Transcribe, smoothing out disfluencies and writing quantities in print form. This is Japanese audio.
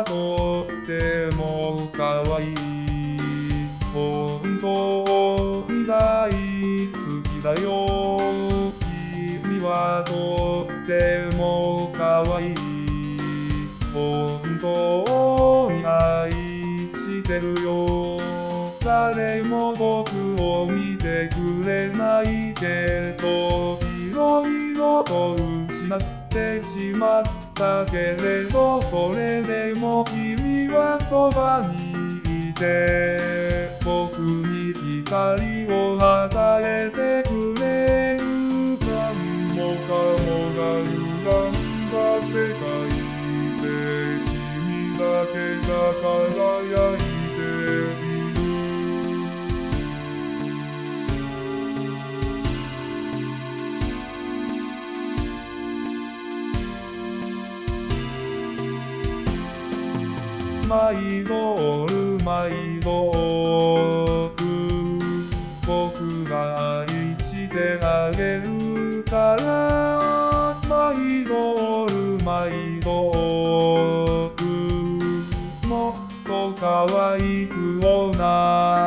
はとっても可愛い。本当に大好きだよ。君はとっても可愛い。本当に愛してるよ。誰も僕を見てくれないけど、いろいろと失ってしまったけれど、それでも君はそばにいて、僕に光を与えてくれる。何もかもが歪んだ世界で、君だけが輝いている。マイドールマイドール、僕が愛してあげるから。マイドールマイドール、もっと可愛くをな